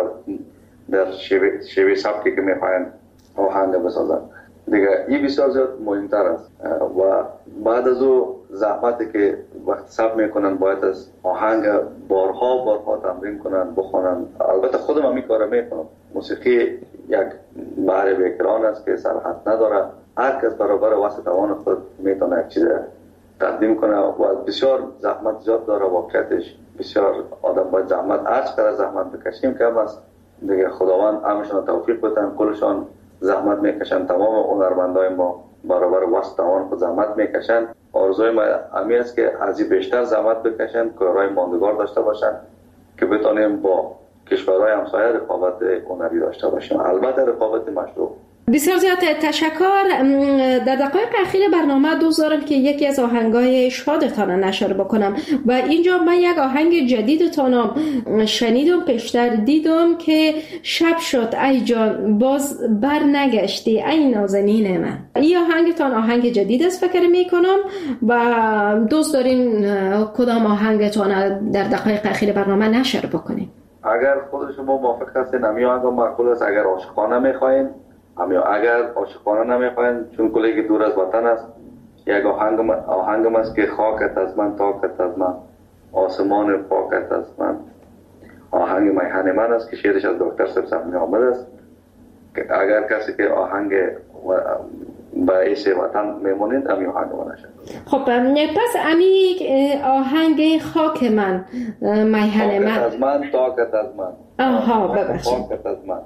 در شیوه سبکی که میخواین آهنگ بسازن دیگه. این بسیار زیاد مهمتر است و بعد از او زحمتی که وقت ثبت میکنن باید از آهنگ بارها تمرین کنن، بخونن. البته خودم هم این کارو میکنم. موسیقی یک بحر بیکران است که سرحد نداره، هر کس برابر وسط توان خود میتونه یک چیز تقدیم کنه و بسیار زحمت زیاد داره. واقعیتش بسیار آدم باید زحمت، هر چقدر زحمت بکشیم کم است دیگه. خداوند همشون توفیق بده، کلشون زحمت میکشن. تمام هنرمندای ما برابر وسط توان خود زحمت میکشن. آرزوی ما همین است که از این بیشتر زحمت بکشن، کارهای ماندگار داشته باشن که بتونیم با کشورهای همسایه رقابت هنری داشته باشیم، البته رقابت مشروع. بسیار زیاد تشکر. در دقایق اخیر برنامه دوست دارم که یکی از آهنگای شادتان نشر بکنم و اینجا من یک آهنگ جدیدتان شنیدم، پیشتر دیدم که شب شد ای جان باز بر نگشتی ای نازنین من. این آهنگتان آهنگ جدید است فکر میکنم و دوست دارین کدام آهنگتان در دقایق اخیر برنامه نشر بکنیم؟ اگر خود شما موافق هستین همین آهنگ معقول است. اگر عاشقانه میخواین اگر عاشقانه نمیخواین، چون کلی که دور از وطن است، یک آهنگم است که خاکت از من تاکت از من آسمان پاکت از من. آهنگ میهن من است که شعرش از دکتر سبزمی آمد است. اگر کسی که آهنگ باعث وطن میمونید همین آهنگ من نشد. خب پس امی آهنگ خاک من میهن من خاکت از من تاکت از من. آها ببخشید خاکت از من.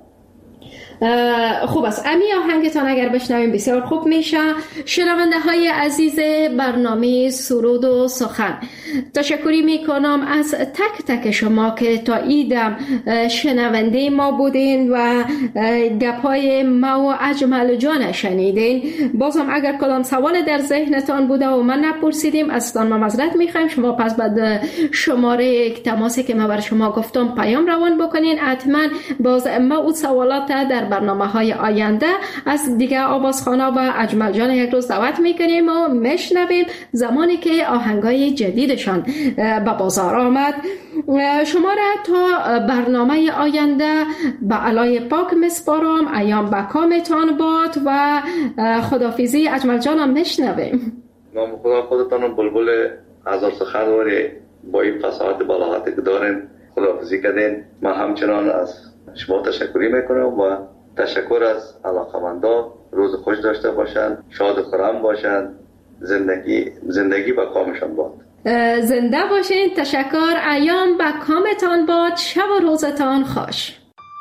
خوب است. امی آهنگتان اگر بشنویم بسیار خوب میشه. شنونده های عزیز برنامه سرود و سخن، تشکری میکنم از تک تک شما که تا ایدم شنونده ما بودین و گپای ما و اجمل جان شنیدین. بازم اگر کدام سوال در ذهنتان بوده و من نپرسیدیم ازتان ما معذرت میخوایم. شما پس بعد شماره تماسی که ما بر شما گفتم پیام روان بکنین. حتما باز ما اون سوالات در برنامه های آینده از دیگه آوازخوانا و اجمل جان یک روز دعوت میکنیم و میشنویم زمانی که آهنگای جدیدشان به بازار آمد. شما را تا برنامه آینده به علای پاک مسپارم. ایام بکامتان باد و خدافیزی اجمل جانم میشنویم. نام خدا خودتان بلبل هزار سخن واری با این فصاحت بلاغتی که دارین خدافیزی کردین. من همچنان از شما تشکری میکنم و تشکر از علاقمندان. روز خوش داشته باشند، شاد و خرم باشند، زندگی با کامشان باد. زنده باشین. تشکر. ایام با کامتان باد. شب و روزتان خوش.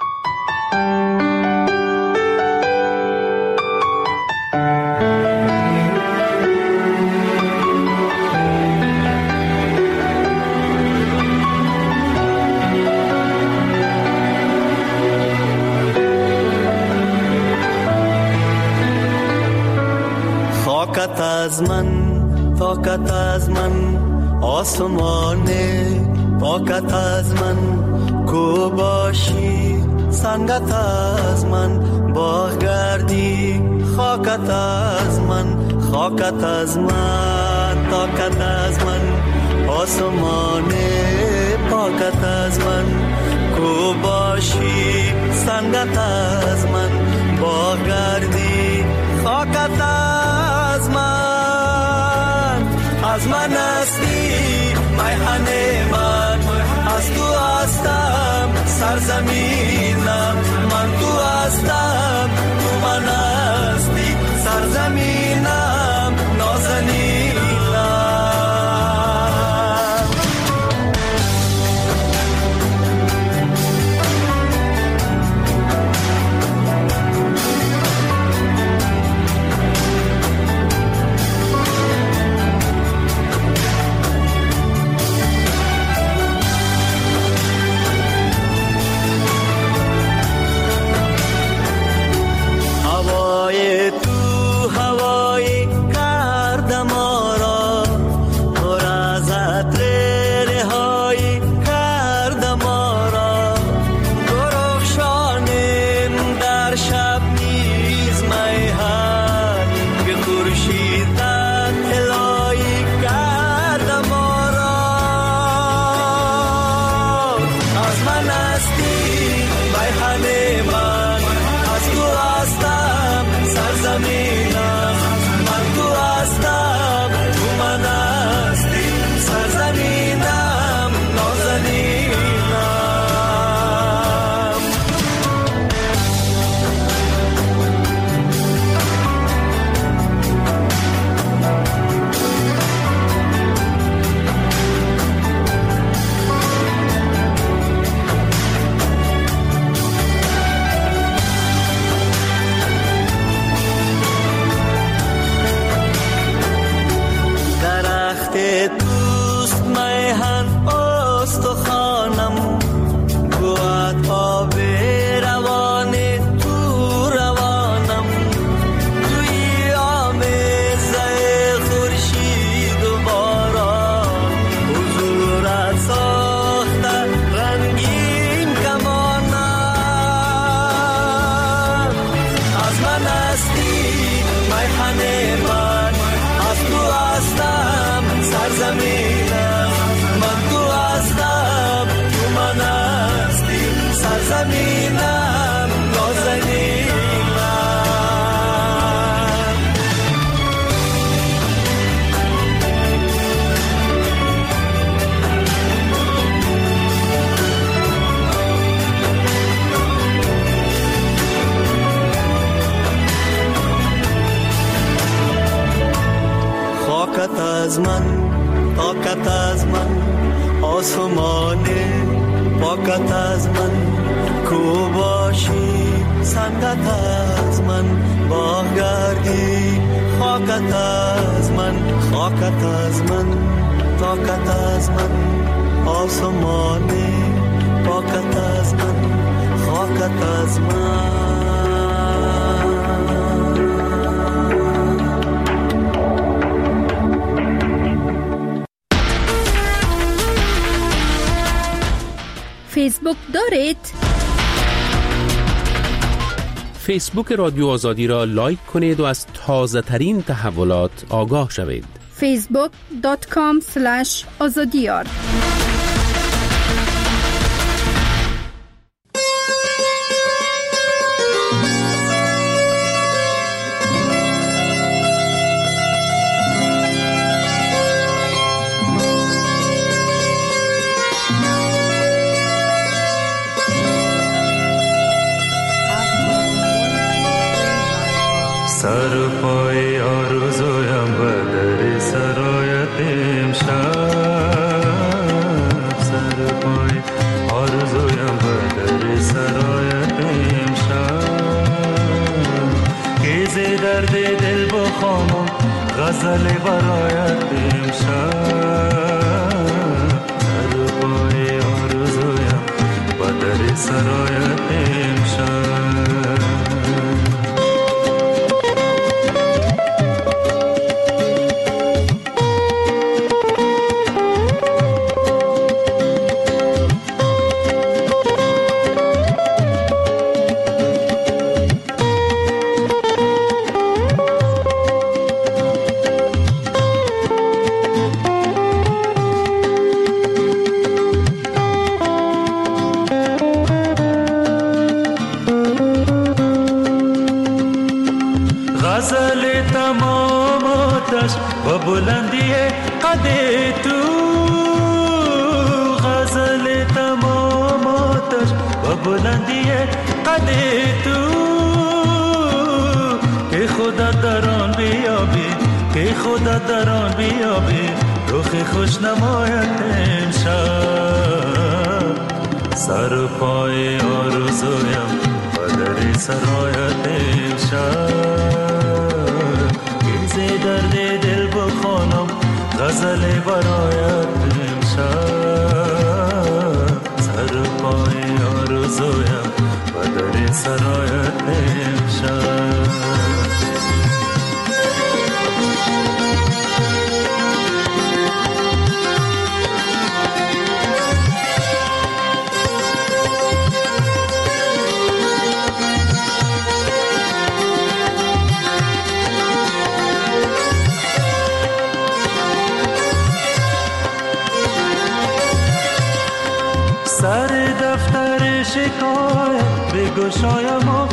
خاکت از من طاقت از من آسمان پاکت از من کو باشی سنگت از من باغ گردی خاکت از من خاکت از من، طاقت از من، آسمان پاکت از من، کو باشی سنگت از من، با گردی خاکت از من هستی میهن من، از تو هستم سرزمینم، من تو هستم تو من هستی سرزمینم نازنینم. از من، طاقت از من، آسمان پاکت از من، کو باشی سنگت از من، با گردی خاکت از من، خاکت از من، طاقت از من، آسمان پاکت از من، خاکت از من. فیسبوک دارید؟ فیسبوک رادیو آزادی را لایک کنید و از تازه ترین تحولات آگاه شوید. facebook.com/azadiyar سر پای آرزویم بدر سرایت امشب، سر پای آرزویم بدر سرایت امشب، کیز درد دل بخوانم غزل برایت امشب، سر پای آرزویم بدر سرایت امشب. با بلندی قد تو، غزل تماماتش با بلندی قد تو، که خدا در آن بیابی، که خدا در آن بیابی، رخ خوش نمایت امشب. سر و پای آرزویم و در سرایت امشب، گیزه درد دل بخوانم غزل برایت امشب. سر و پای آرزویم و در سرایت امشب. سر دفتر شکایت بگشایم و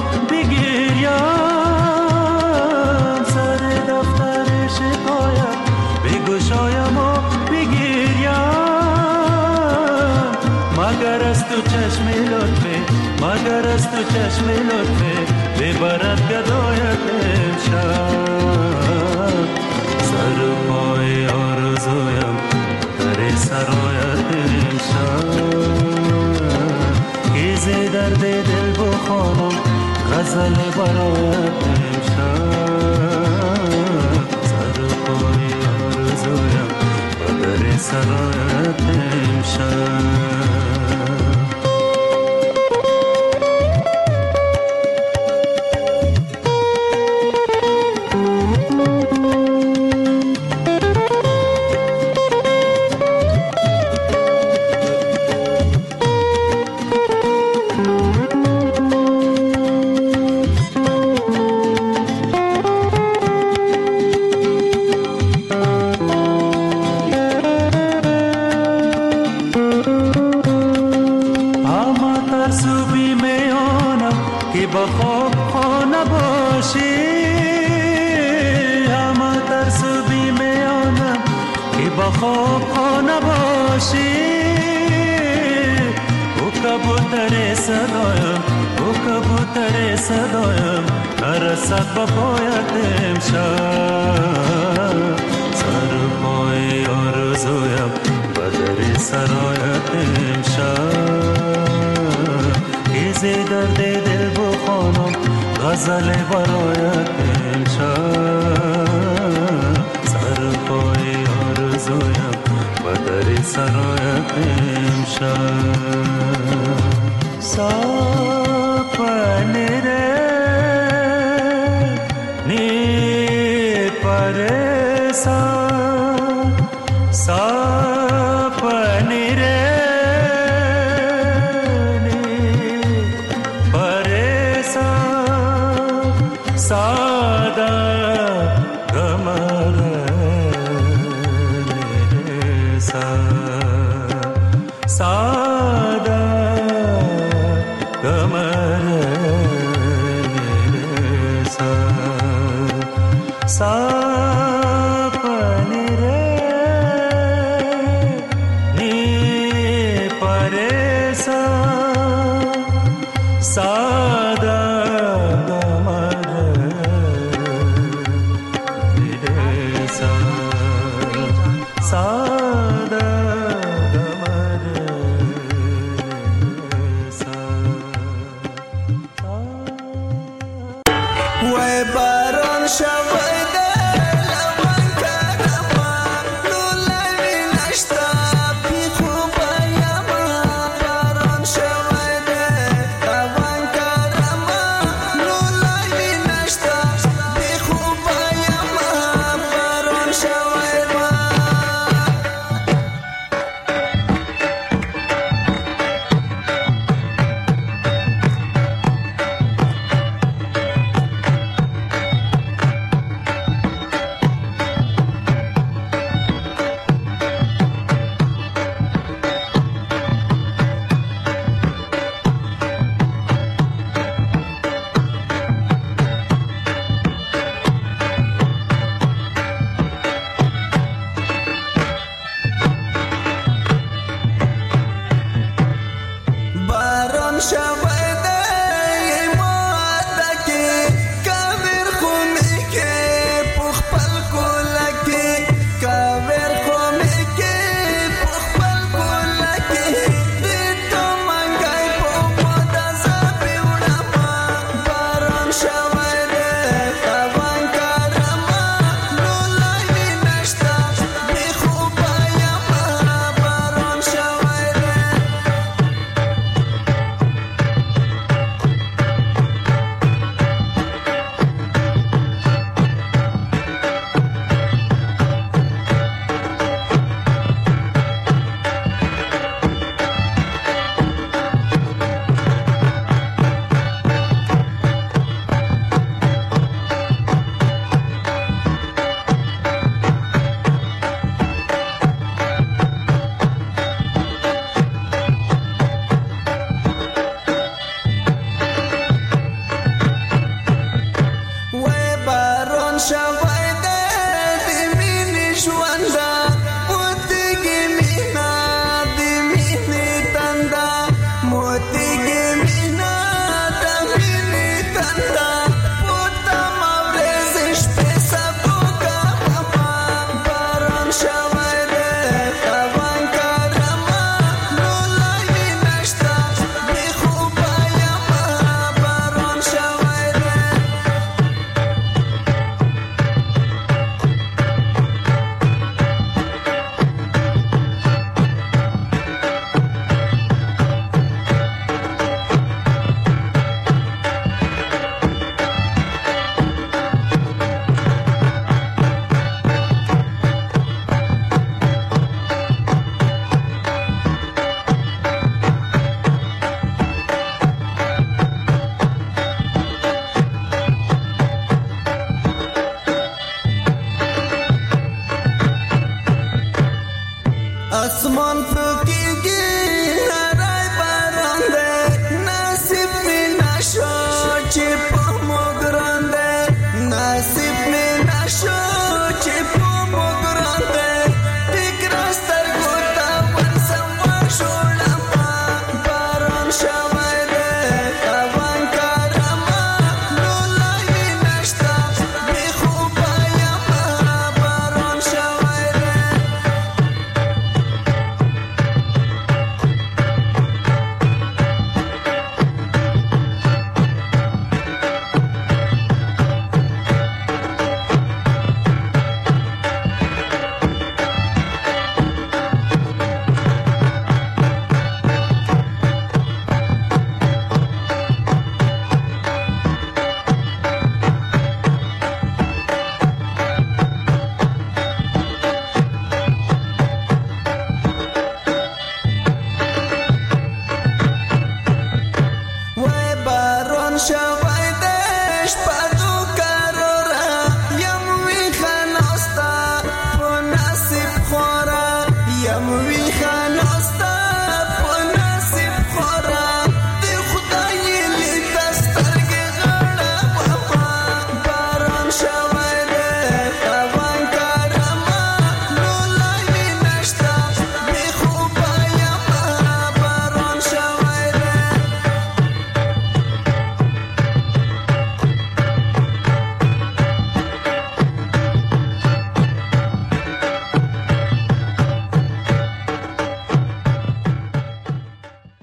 بگیریم، سر دفتر شکایت بگشایم و بگیریم، مگر از تو چشم لطفه، مگر از تو چشم لطفه ببرد گدایت امشب. سر و پای آرزویم در سرایت امشب، گیزه درد دل بخوانم غزل برایت امشب. سر و پای آرزویم و در سرایت امشب. نرسد با پایت امشب. سر پای آرزویم و در سرایت امشب، گیزه درد دل بخوانم غزل برایت امشب. سر پای آرزویم و در سرایت امشب. سپنه Bye. باشم